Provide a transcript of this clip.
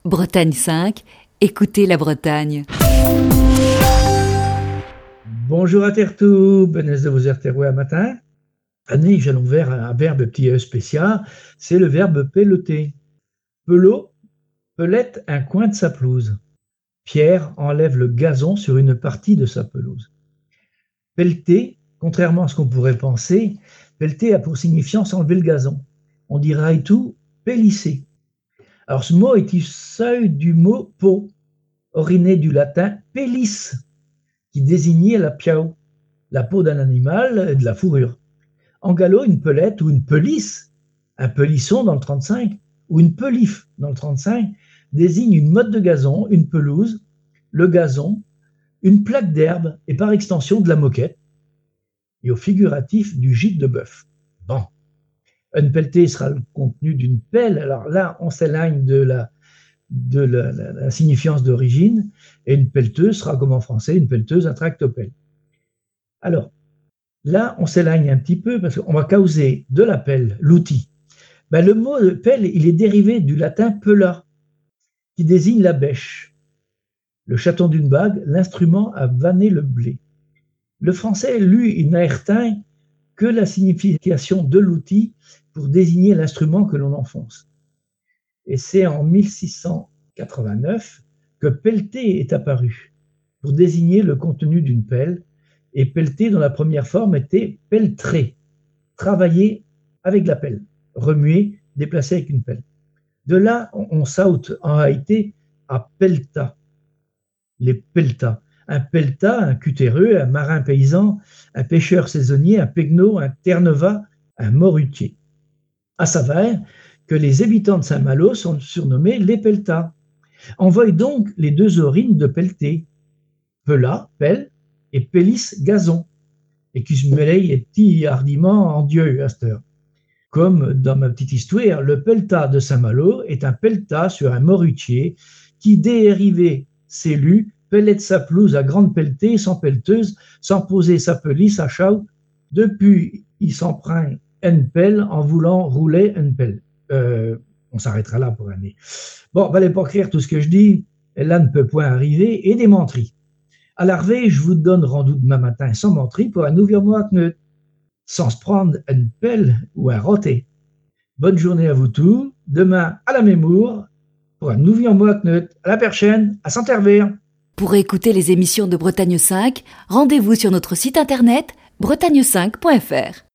Bretagne 5, écoutez la Bretagne. Bonjour à Tertou, benez de vous erterouer à matin. Annie, j'allons vers un verbe petit spécial, c'est le verbe pelleter. Pelot, pelette un coin de sa pelouse. Pierre enlève le gazon sur une partie de sa pelouse. Pelleter, contrairement à ce qu'on pourrait penser, pelleter a pour signifiance enlever le gazon. On dira et tout pellisser. Alors ce mot est issu du mot peau, oriné du latin pellis, qui désignait la piao, la peau d'un animal et de la fourrure. En gallo, une pelette ou une pelisse, un pelisson dans le 35, ou une pelif dans le 35, désigne une motte de gazon, une pelouse, le gazon, une plaque d'herbe et par extension de la moquette, et au figuratif du gîte de bœuf. Bon, un pelleté sera le contenu d'une pelle, alors là on s'éloigne de la signifiance d'origine, et une pelleteuse sera comme en français une pelleteuse, un tractopelle. Alors, là, on s'éloigne un petit peu parce qu'on va causer de la pelle, l'outil. Le mot pelle, il est dérivé du latin pella, qui désigne la bêche. Le chaton d'une bague, l'instrument à vanner le blé. Le français, lui, il n'a retenu que la signification de l'outil pour désigner l'instrument que l'on enfonce. Et c'est en 1689 que pelleter est apparu pour désigner le contenu d'une pelle, et pelleter dans la première forme était pelletrer, travailler avec la pelle, remuer, déplacer avec une pelle. De là, on saute en réalité à pelletas, les pelletas. Un pelletas, un cutéreux, un marin paysan, un pêcheur saisonnier, un pegno, un terneva, un morutier. À savoir que les habitants de Saint-Malo sont surnommés les pelletas. On voit donc les deux origines de pelleter, pela, pelle, et pellis, gazon, et qui se mêlait petit hardiment en Dieu à cette heure. Comme dans ma petite histoire, le pelletas de Saint-Malo est un pelletas sur un morutier qui, dérivé s'élu, pellait sa pelouse à grande pelletée, sans pelleteuse, sans poser sa pelisse à chau. Depuis, il s'en prend une pelle en voulant rouler une pelle. On s'arrêtera là pour année. Bon, allez pas écrire tout ce que je dis, et là ne peut point arriver, et des menteries. À l'arrivée, je vous donne rendez-vous demain matin sans menterie pour un nouveau mois sans se prendre une pelle ou un roté. Bonne journée à vous tous. Demain à la mémoire pour un nouveau mois à la prochaine, à Saint-Hervé. Pour écouter les émissions de Bretagne 5, rendez-vous sur notre site internet bretagne5.fr.